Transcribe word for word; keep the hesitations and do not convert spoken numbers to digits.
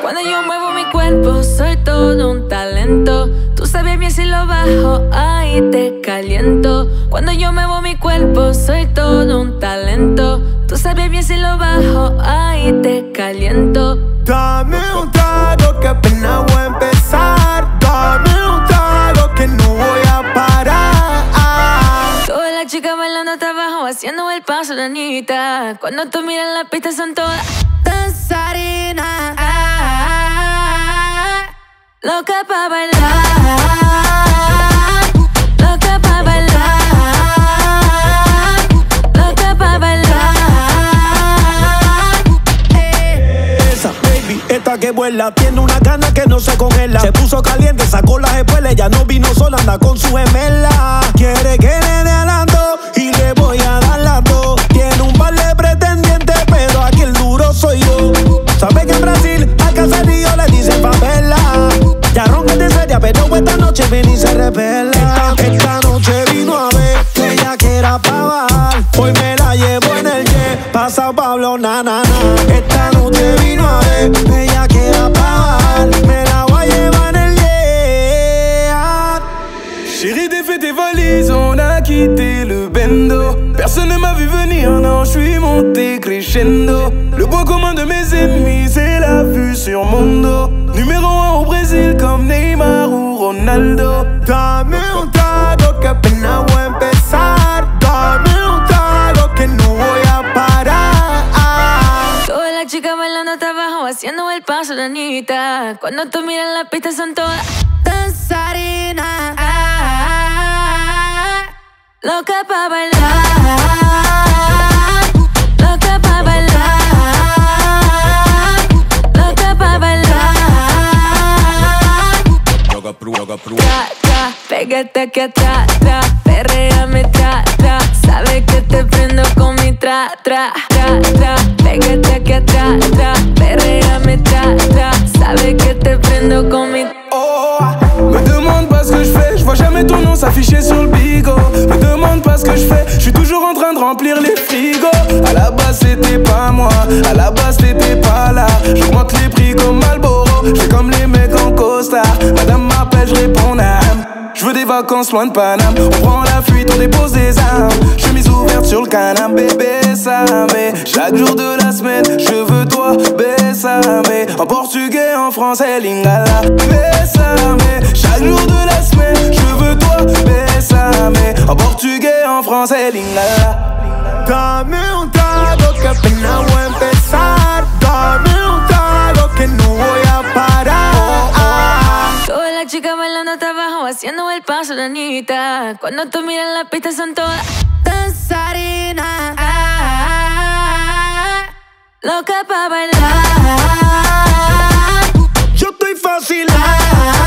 Cuando yo muevo mi cuerpo, soy todo un talento. Tú sabes bien si lo bajo, ahí te caliento. Cuando yo muevo mi cuerpo, soy todo un talento. Tú sabes bien si lo bajo, ahí te caliento. Dame un trago que apenas voy a empezar. Dame un trago que no voy a parar. Todas las chicas bailando hasta abajo, haciendo el paso de Anita. Cuando tú miras la pista son todas danzarinas, loca pa' bailar, loca pa' bailar, loca pa' bailar. Esa baby, esta que vuela, tiene una gana que no se congela. Se puso caliente, sacó las espuelas, ya no vino sola, anda con su gemela. Quiere que le dé alando y le voy a dar las dos. Tiene un par de pretendientes, pero aquí el duro soy yo. Sabe que en Brasil al caserío le dicen favela. Ya ronca de seria, pero esta noche ven y se revela. Esta, esta noche vino a ver que ella quiera pa' bajar. Hoy me la llevo en el jet, pa' Sao Paulo, na, na, na. Esta noche vino a ver que ella quiera pa' bajar. Me la voy a llevar en el jet. Chérie, défais tes valises, on a quitté le bendo. Personne ne m'a vu venir, non, je suis monté crescendo. Le point commun de mes ennemis, c'est la vue sur mon dos. Numéro un au Brésil comme Neymar ou Ronaldo. Dame un trago que apenas voy a empezar. Dame un trago que no voy a parar. Todas las chicas bailando hasta abajo, haciendo el paso de Anita. Cuando tú miras la pista son todas danzarinas, loca pa' bailar, loca pa' bailar, loca pa' bailar. Tra, tra, pégate aquí atrás, tra, perréame, tra, tra. Sabes que te prendo con mi tra, tra, tra, tra. Pégate aquí atrás, tra, perréame, tra, tra. Sabes que te prendo con mi... Oh, me demande pas ce que je fais, je vois jamais ton nom s'afficher sur le bigot. Me demande pas ce que je fais, je suis toujours en train de remplir les frigos. À la base c'était pas moi, à la base t'étais pas là. J'augmente les prix comme Marlboro, je fais comme les mecs en costard. Madame m'appelle, je réponds n'am. Je veux des vacances loin de Paname. On prend la fuite, on dépose des armes. Chemise ouverte sur le canapé, bébé, ça mais chaque jour de la semaine, je veux toi, bésame. En portugais, en français, lingala, bésame. Chaque jour de la semaine, je veux toi, bésame. En portugais, en français, lingala. Dame un trago que apenas voy a empezar. Dame un trago que no voy a parar. Todas las chicas bailando hasta abajo, haciendo el paso de Anita. Cuando tú miras la pista son todas danzarinas, loca pa' bailar. Yo estoy fácil.